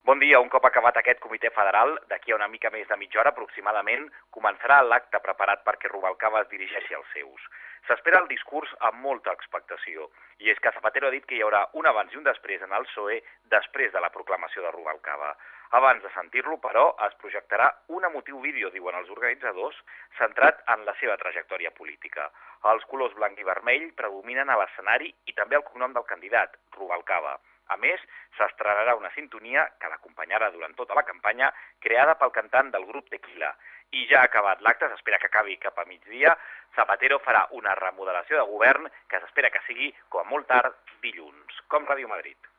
Bon dia. Un cop acabat aquest comitè federal, d'aquí a una mica més de mitja hora aproximadament, començarà l'acte preparat perquè Rubalcaba es dirigeixi als seus. S'espera el discurs amb molta expectació, i és que Zapatero ha dit que hi haurà un abans i un després en el PSOE després de la proclamació de Rubalcaba. Abans de sentir-lo, però, es projectarà un emotiu vídeo, diuen els organitzadors, centrat en la seva trajectòria política. Els colors blanc i vermell predominen a l'escenari i també el cognom del candidat, Rubalcaba. A més, s'estrenarà una sintonia que l'acompanyarà durant tota la campanya, creada pel cantant del grup Tequila. I ja acabat l'acte, s'espera que acabi cap a migdia, Zapatero farà una remodelació de govern que s'espera que sigui, com a molt tard, dilluns. Com Ràdio Madrid.